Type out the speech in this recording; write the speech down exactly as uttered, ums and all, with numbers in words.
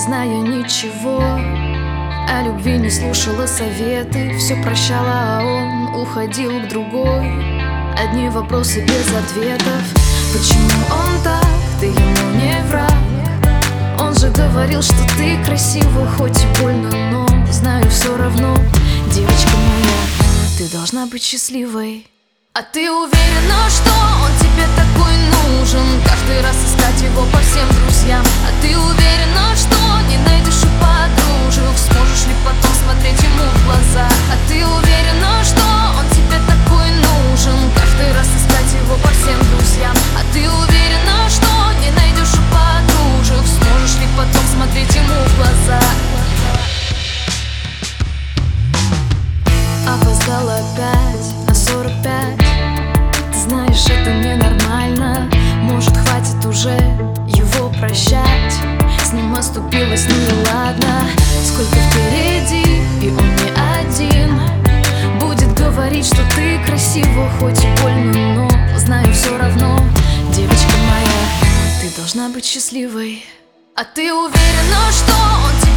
зная ничего. О любви не слушала советы, все прощала, а он уходил к другой. Одни вопросы без ответов. Почему он так, ты ему не враг? Он же говорил, что ты красива, хоть и больно, но знаю все равно, девочка моя, ты должна быть счастливой. А ты уверена, что он тебе такой нужен? Каждый раз искать его по всем друзьям. А ты уверена, что не найдешь у подружек? Сможешь ли потом смотреть ему в глаза? А ты уверена, что он тебе такой нужен? Каждый раз искать его по всем друзьям. А ты уверена, что не найдешь у подружек? Сможешь ли потом смотреть ему в глаза? Опоздала опять на сорок пять. Ты знаешь, это ненормально. Может, хватит уже его прощать? С ним оступилась, ну и ладно. Сколько впереди, и он не один. Будет говорить, что ты красива, хоть и больно, но знаю все равно, девочка моя, ты должна быть счастливой. А ты уверена, что он тебе